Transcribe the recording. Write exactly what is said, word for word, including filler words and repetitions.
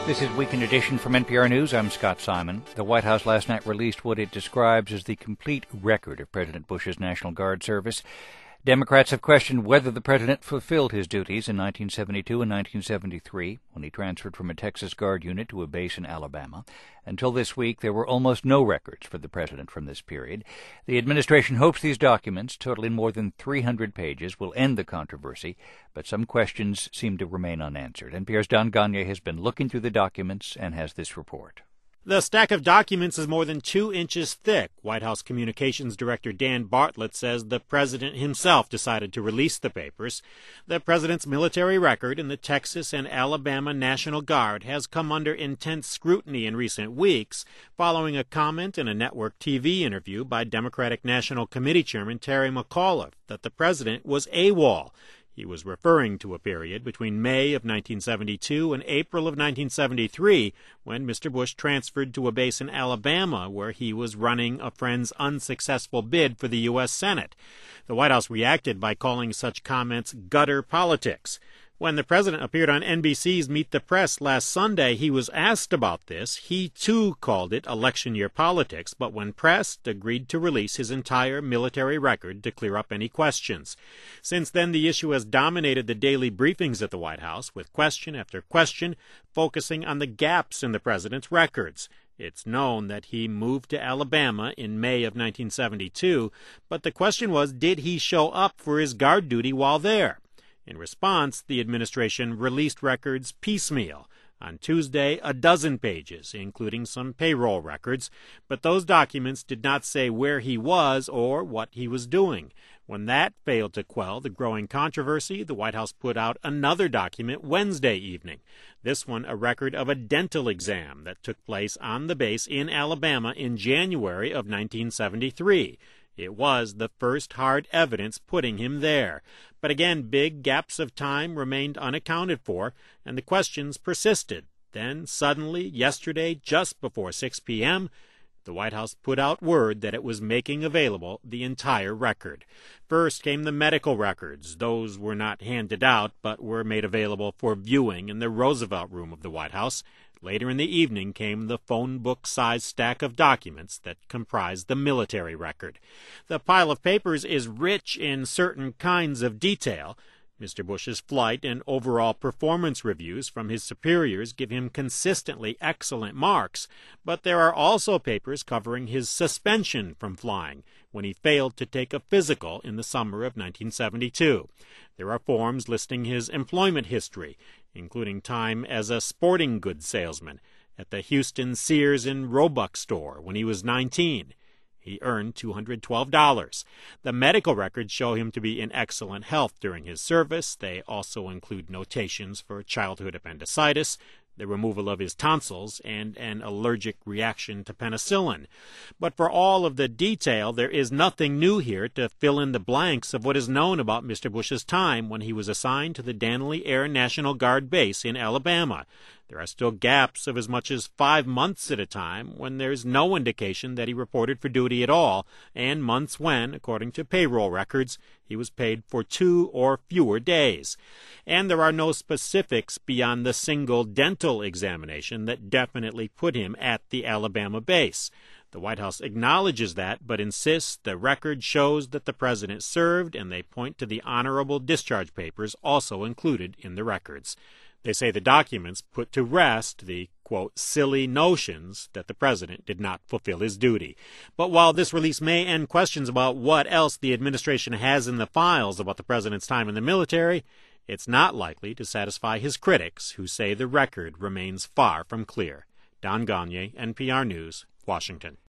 This is Weekend Edition from N P R News. I'm Scott Simon. The White House last night released what it describes as the complete record of President Bush's National Guard service. Democrats have questioned whether the president fulfilled his duties in nineteen seventy-two and nineteen seventy-three, when he transferred from a Texas Guard unit to a base in Alabama. Until this week, there were almost no records for the president from this period. The administration hopes these documents, totaling more than three hundred pages, will end the controversy, but some questions seem to remain unanswered. N P R's Don Gonyea has been looking through the documents and has this report. The stack of documents is more than two inches thick. White House Communications Director Dan Bartlett says the president himself decided to release the papers. The president's military record in the Texas and Alabama National Guard has come under intense scrutiny in recent weeks, following a comment in a network T V interview by Democratic National Committee Chairman Terry McAuliffe that the president was AWOL. He was referring to a period between May of nineteen seventy-two and April of nineteen seventy-three, when Mister Bush transferred to a base in Alabama where he was running a friend's unsuccessful bid for the U S Senate. The White House reacted by calling such comments gutter politics. When the president appeared on N B C's Meet the Press last Sunday, he was asked about this. He, too, called it election year politics, but when pressed, agreed to release his entire military record to clear up any questions. Since then, the issue has dominated the daily briefings at the White House, with question after question focusing on the gaps in the president's records. It's known that he moved to Alabama in May of nineteen seventy-two, but the question was, did he show up for his guard duty while there? In response, the administration released records piecemeal. On Tuesday, a dozen pages, including some payroll records, but those documents did not say where he was or what he was doing. When that failed to quell the growing controversy, the White House put out another document Wednesday evening. This one a record of a dental exam that took place on the base in Alabama in January of nineteen seventy-three. It was the first hard evidence putting him there. But again, big gaps of time remained unaccounted for, and the questions persisted. Then, suddenly, yesterday, just before six p.m., the White House put out word that it was making available the entire record. First came the medical records. Those were not handed out, but were made available for viewing in the Roosevelt Room of the White House. Later in the evening came the phone book-sized stack of documents that comprised the military record. The pile of papers is rich in certain kinds of detail. Mister Bush's flight and overall performance reviews from his superiors give him consistently excellent marks, but there are also papers covering his suspension from flying when he failed to take a physical in the summer of nineteen seventy-two. There are forms listing his employment history, including time as a sporting goods salesman at the Houston Sears and Roebuck store when he was nineteen. He earned two hundred twelve dollars. The medical records show him to be in excellent health during his service. They also include notations for childhood appendicitis, the removal of his tonsils, and an allergic reaction to penicillin. But for all of the detail, there is nothing new here to fill in the blanks of what is known about Mister Bush's time when he was assigned to the Dannelly Air National Guard Base in Alabama. There are still gaps of as much as five months at a time when there's no indication that he reported for duty at all, and months when, according to payroll records, he was paid for two or fewer days. And there are no specifics beyond the single dental examination that definitely put him at the Alabama base. The White House acknowledges that, but insists the record shows that the president served, and they point to the honorable discharge papers also included in the records. They say the documents put to rest the, quote, silly notions that the president did not fulfill his duty. But while this release may end questions about what else the administration has in the files about the president's time in the military, it's not likely to satisfy his critics, who say the record remains far from clear. Don Gonyea, N P R News, Washington.